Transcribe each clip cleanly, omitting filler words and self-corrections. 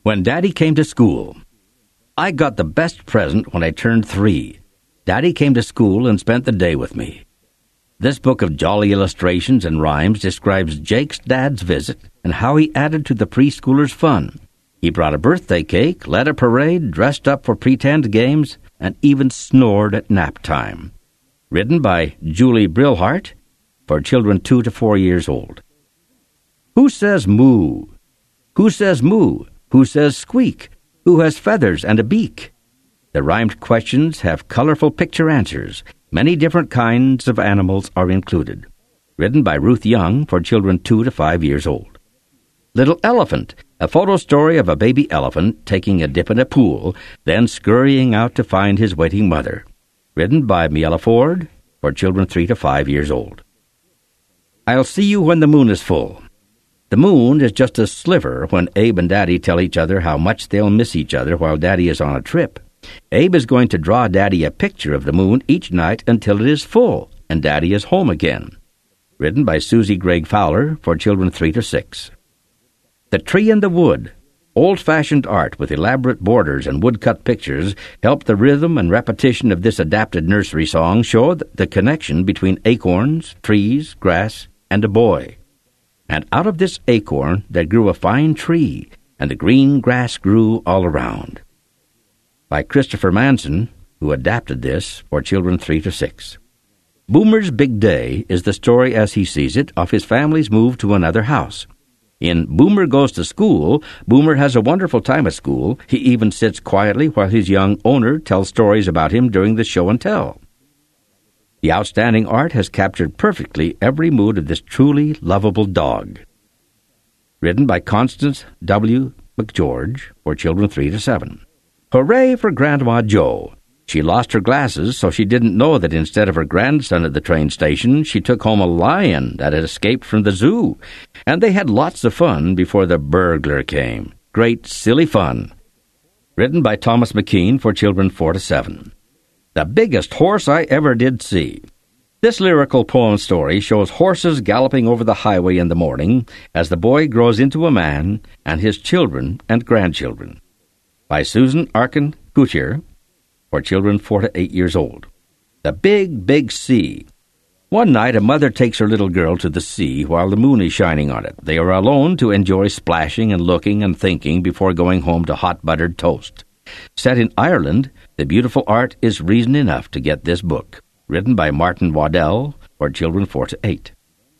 When Daddy came to school. I got the best present when I turned 3. Daddy came to school and spent the day with me. This book of jolly illustrations and rhymes describes Jake's dad's visit and how he added to the preschoolers' fun. He brought a birthday cake, led a parade, dressed up for pretend games, and even snored at nap time. Written by Julie Brilhart for children 2 to 4 years old. Who says moo? Who says moo? Who says squeak? Who has feathers and a beak? The rhymed questions have colorful picture answers. Many different kinds of animals are included. Written by Ruth Young for children 2 to 5 years old. Little Elephant, a photo story of a baby elephant taking a dip in a pool, then scurrying out to find his waiting mother. Written by Miela Ford for children 3 to 5 years old. I'll see you when the moon is full. The moon is just a sliver when Abe and Daddy tell each other how much they'll miss each other while Daddy is on a trip. Abe is going to draw Daddy a picture of the moon each night until it is full and Daddy is home again. Written by Susie Gregg Fowler for children 3 to 6. The Tree in the Wood. Old-fashioned art with elaborate borders and woodcut pictures help the rhythm and repetition of this adapted nursery song show the connection between acorns, trees, grass, and a boy. And out of this acorn there grew a fine tree, and the green grass grew all around. By Christopher Manson, who adapted this for children 3 to 6. Boomer's Big Day is the story as he sees it of his family's move to another house. In Boomer Goes to School, Boomer has a wonderful time at school. He even sits quietly while his young owner tells stories about him during the show and tell. The outstanding art has captured perfectly every mood of this truly lovable dog. Written by Constance W. McGeorge for children 3 to 7. Hooray for Grandma Jo! She lost her glasses, so she didn't know that instead of her grandson at the train station, she took home a lion that had escaped from the zoo. And they had lots of fun before the burglar came. Great, silly fun. Written by Thomas McKean for children 4 to 7. The Biggest Horse I Ever Did See. This lyrical poem story shows horses galloping over the highway in the morning as the boy grows into a man and his children and grandchildren. By Susan Arkin Gutierrez for children 4 to 8 years old. The Big, Big Sea. One night a mother takes her little girl to the sea while the moon is shining on it. They are alone to enjoy splashing and looking and thinking before going home to hot buttered toast. Set in Ireland, the beautiful art is reason enough to get this book. Written by Martin Waddell for children 4 to 8.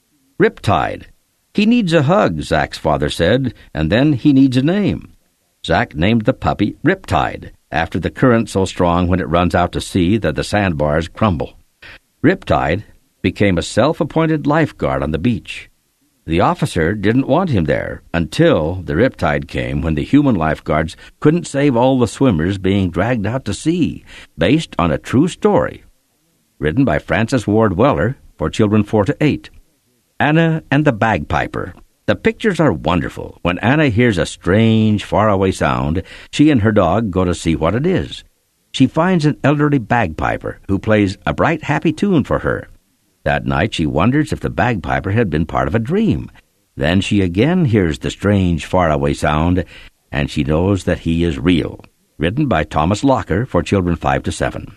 Riptide. He needs a hug, Zach's father said, and then he needs a name. Zach named the puppy Riptide, after the current so strong when it runs out to sea that the sandbars crumble. Riptide became a self-appointed lifeguard on the beach. The officer didn't want him there until the riptide came when the human lifeguards couldn't save all the swimmers being dragged out to sea, based on a true story. Written by Frances Ward Weller for children 4 to 8. Anna and the Bagpiper. The pictures are wonderful. When Anna hears a strange, faraway sound, she and her dog go to see what it is. She finds an elderly bagpiper who plays a bright, happy tune for her. That night she wonders if the bagpiper had been part of a dream. Then she again hears the strange, faraway sound, and she knows that he is real. Written by Thomas Locker for children 5 to 7.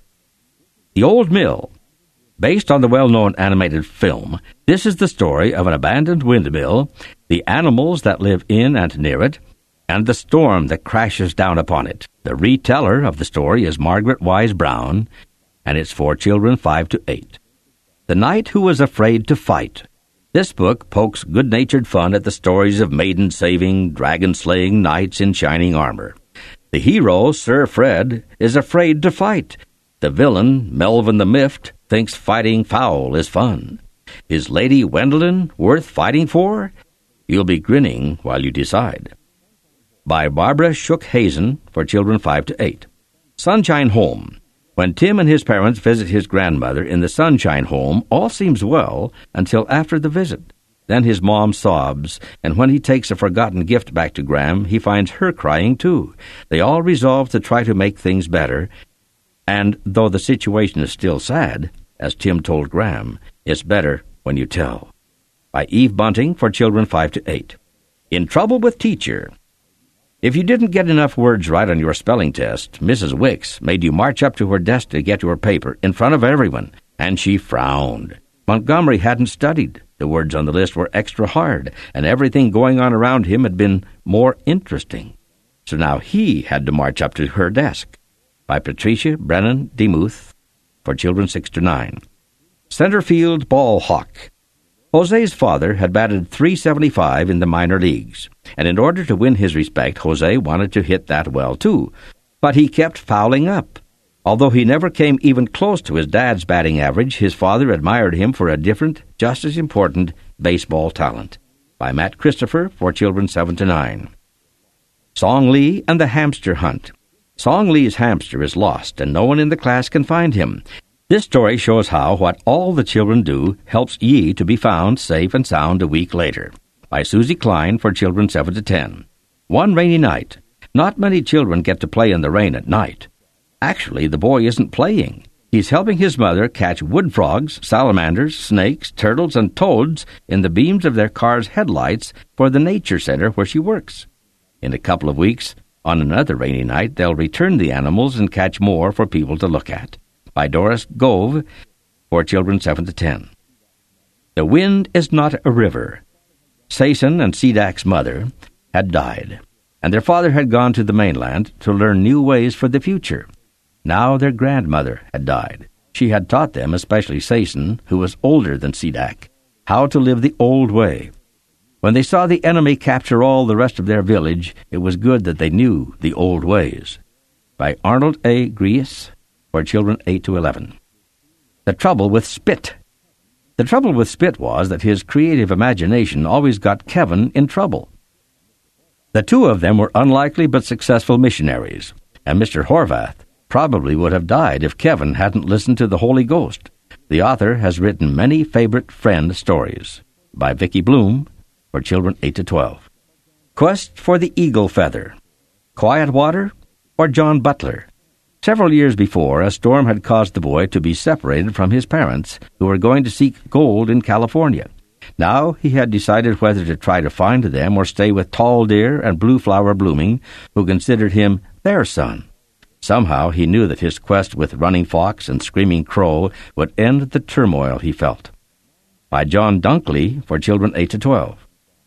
The Old Mill. Based on the well-known animated film, this is the story of an abandoned windmill, the animals that live in and near it, and the storm that crashes down upon it. The reteller of the story is Margaret Wise Brown, and it's for children 5 to 8. The Knight Who Was Afraid to Fight. This book pokes good-natured fun at the stories of maiden-saving, dragon-slaying knights in shining armor. The hero, Sir Fred, is afraid to fight. The villain, Melvin the Miffed, thinks fighting foul is fun. Is Lady Wendelin worth fighting for? You'll be grinning while you decide. By Barbara Shook Hazen for children 5 to 8. Sunshine Home. When Tim and his parents visit his grandmother in the Sunshine Home, all seems well until after the visit. Then his mom sobs, and when he takes a forgotten gift back to Gram, he finds her crying too. They all resolve to try to make things better, and though the situation is still sad, as Tim told Gram, it's better when you tell. By Eve Bunting for children 5 to 8. In Trouble with Teacher. If you didn't get enough words right on your spelling test, Mrs. Wicks made you march up to her desk to get your paper in front of everyone, and she frowned. Montgomery hadn't studied. The words on the list were extra hard, and everything going on around him had been more interesting. So now he had to march up to her desk. By Patricia Brennan DeMuth, for children 6 to 9. Center field ball hawk. Jose's father had batted .375 in the minor leagues, and in order to win his respect, Jose wanted to hit that well too. But he kept fouling up. Although he never came even close to his dad's batting average, his father admired him for a different, just as important, baseball talent. By Matt Christopher, for children 7 to 9. Song Lee and the Hamster Hunt. Song Lee's hamster is lost, and no one in the class can find him. This story shows how what all the children do helps Yi to be found safe and sound a week later. By Susie Klein, for children 7 to 10. One rainy night. Not many children get to play in the rain at night. Actually, the boy isn't playing. He's helping his mother catch wood frogs, salamanders, snakes, turtles, and toads in the beams of their car's headlights for the nature center where she works. In a couple of weeks, on another rainy night, they'll return the animals and catch more for people to look at. By Doris Gove, for children 7 to 10. The Wind is Not a River. Sason and Cedac's mother had died, and their father had gone to the mainland to learn new ways for the future. Now their grandmother had died. She had taught them, especially Sason, who was older than Cedac, how to live the old way. When they saw the enemy capture all the rest of their village, it was good that they knew the old ways. By Arnold A. Griess, for children 8 to 11. The Trouble with Spit. The trouble with Spit was that his creative imagination always got Kevin in trouble. The two of them were unlikely but successful missionaries, and Mr. Horvath probably would have died if Kevin hadn't listened to the Holy Ghost. The author has written many favorite friend stories. By Vicki Bloom, for children 8 to 12. Quest for the Eagle Feather. Quiet Water or John Butler. Several years before, a storm had caused the boy to be separated from his parents, who were going to seek gold in California. Now he had decided whether to try to find them or stay with Tall Deer and Blue Flower Blooming, who considered him their son. Somehow he knew that his quest with Running Fox and Screaming Crow would end the turmoil he felt. By John Dunkley, for children 8 to 12.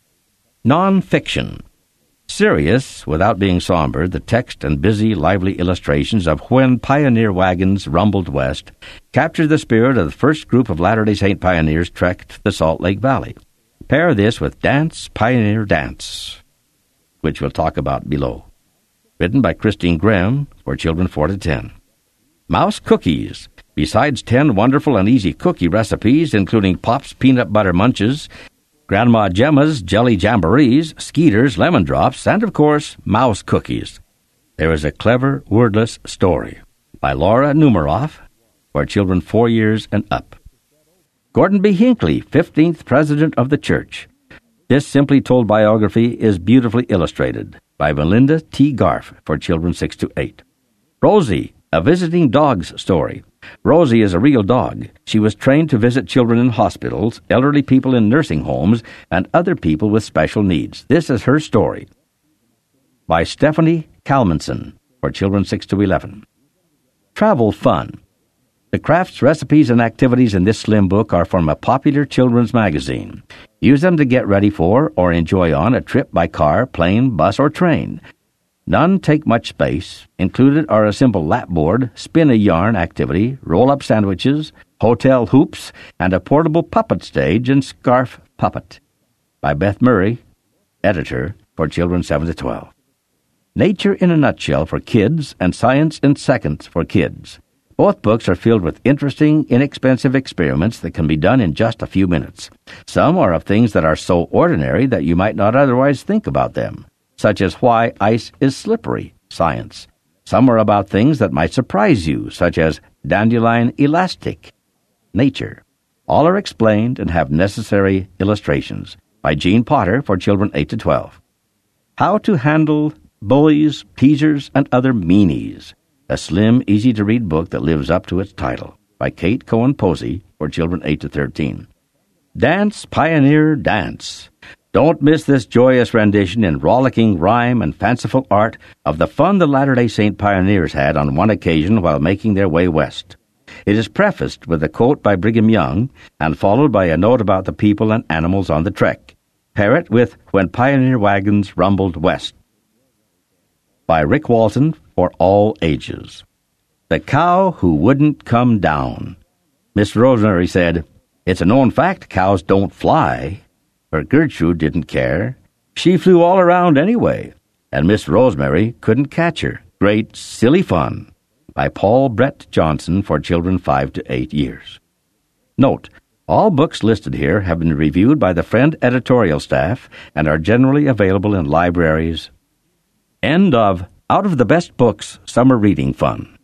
Non-fiction. Serious, without being somber, the text and busy, lively illustrations of When Pioneer Wagons Rumbled West capture the spirit of the first group of Latter-day Saint pioneers trekked the Salt Lake Valley. Pair this with Dance, Pioneer Dance, which we'll talk about below. Written by Christine Graham, for children 4 to 10. Mouse Cookies. Besides 10 wonderful and easy cookie recipes, including Pop's Peanut Butter Munches, Grandma Gemma's Jelly Jamborees, Skeeter's Lemon Drops, and, of course, Mouse Cookies. There is a clever, wordless story. By Laura Numeroff, for children 4 years and up. Gordon B. Hinckley, 15th President of the Church. This simply told biography is beautifully illustrated. By Melinda T. Garf, for children 6 to 8. Rosie, a visiting dog's story. Rosie is a real dog. She was trained to visit children in hospitals, elderly people in nursing homes, and other people with special needs. This is her story. By Stephanie Kalmanson, for children 6 to 11. Travel Fun. The crafts, recipes, and activities in this slim book are from a popular children's magazine. Use them to get ready for or enjoy on a trip by car, plane, bus, or train. None take much space. Included are a simple lapboard, spin a yarn activity, roll-up sandwiches, hotel hoops, and a portable puppet stage and scarf puppet. By Beth Murray, editor, for children 7 to 12. Nature in a Nutshell for kids and Science in Seconds for kids. Both books are filled with interesting, inexpensive experiments that can be done in just a few minutes. Some are of things that are so ordinary that you might not otherwise think about them, such as why ice is slippery, science. Some are about things that might surprise you, such as dandelion elastic, nature. All are explained and have necessary illustrations. By Jean Potter, for children 8 to 12. How to Handle Bullies, Teasers, and Other Meanies. A slim, easy-to-read book that lives up to its title. By Kate Cohen Posey, for children 8 to 13. Dance, Pioneer, Dance. Don't miss this joyous rendition in rollicking rhyme and fanciful art of the fun the Latter-day Saint pioneers had on one occasion while making their way west. It is prefaced with a quote by Brigham Young and followed by a note about the people and animals on the trek. Pair it with When Pioneer Wagons Rumbled West. By Rick Walton for all ages. The Cow Who Wouldn't Come Down. Miss Rosemary said, "It's a known fact cows don't fly." But Gertrude didn't care. She flew all around anyway, and Miss Rosemary couldn't catch her. Great Silly Fun. By Paul Brett Johnson for children 5 to 8 years. Note, all books listed here have been reviewed by the Friend editorial staff and are generally available in libraries. End of Out of the Best Books Summer Reading Fun.